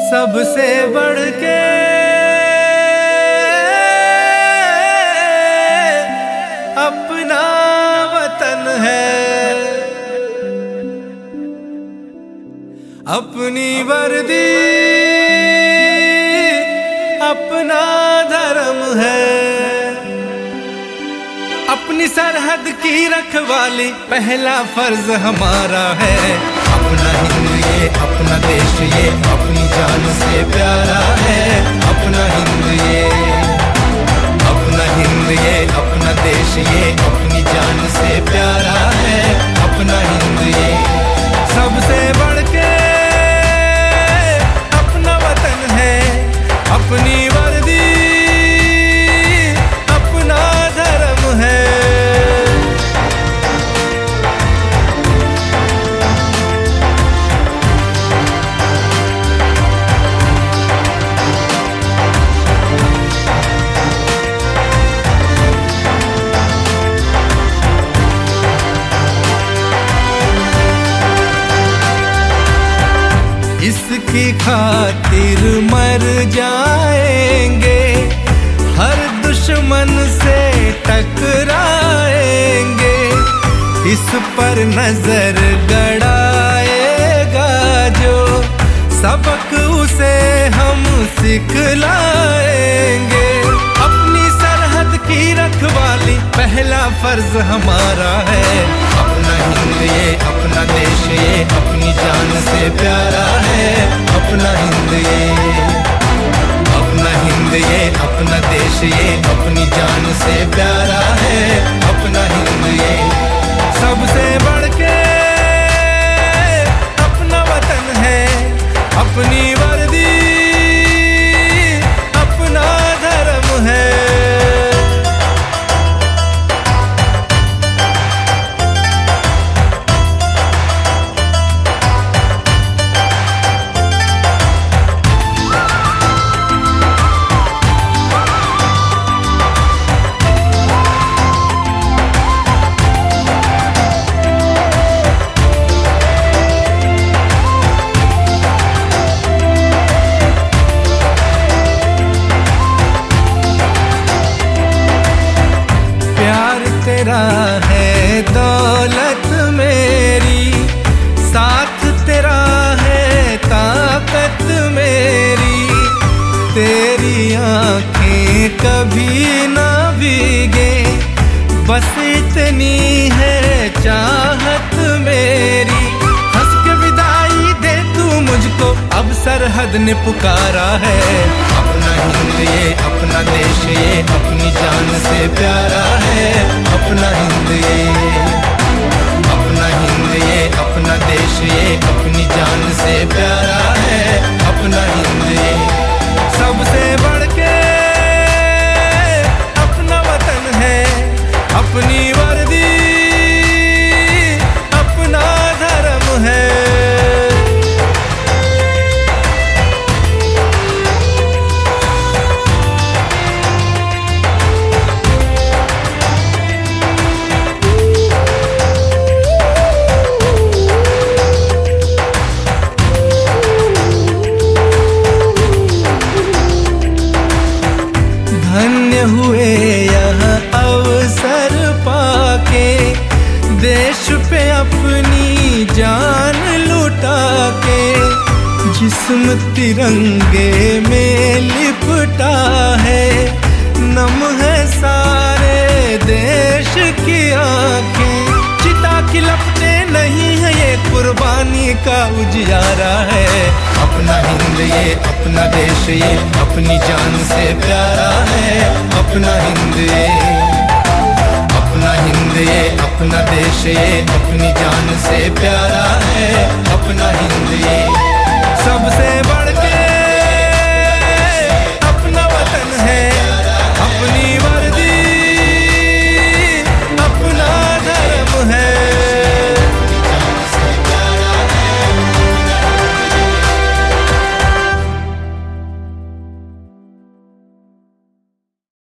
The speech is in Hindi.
सबसे बढ़ के अपना वतन है, अपनी वर्दी अपना धर्म है, अपनी सरहद की रखवाली पहला फर्ज हमारा है। अपना हिंद ये अपना देश ये अपनी जान से प्यारा है। अपना हिंद ये अपना हिंद ये अपना देश ये अपनी जान से प्यारा है। अपना हिंद ये सबसे बढ़ के अपना वतन है, अपनी वर्दी अपना धर्म है। इसकी खातिर मर जाएंगे, हर दुश्मन से टकराएंगे। इस पर नजर गड़ाएगा जो सबक उसे हम सिखलाएंगे। अपनी सरहद की रखवाली पहला फर्ज हमारा है। अपना हिंद ये अपना देश ये अपनी जान से प्यारा है। अपना हिंद ये अपना हिंद ये अपना देश ये अपनी जान से प्यारा है। अपना हिंद ये सबसे बढ़ के अपना वतन है, अपनी वर्दी अपना धर्म है। तेरा है दौलत मेरी, साथ तेरा है ताकत मेरी। तेरी आंखें कभी ना भीगे, बस इतनी है चाहत मेरी। हंस के विदाई दे तू मुझको, अब सरहद ने पुकारा है। अपना हिंद ये अपना देश ये अपनी जान से प्यारा है। अपना हिंद ये अपना हिंद ये अपना देश ये अपनी जान से प्यारा है। अपना हिंद ये सबसे बढ़ के अपना वतन है, अपनी वर्दी अपना धर्म है। धन्य हुए यहाँ अवसर पाके, देश पे अपनी जान लुटा के। जिस्म तिरंगे में लिपटा है, नम है सारे देश की आंखें। चिता की लपटे नहीं है ये कुर्बानी का उजियारा है। अपना हिंद ये अपना देश ये अपनी जान से प्यारा है। अपना हिंद ये अपना हिंद ये अपना देश ये अपनी जान से प्यारा है। अपना हिंद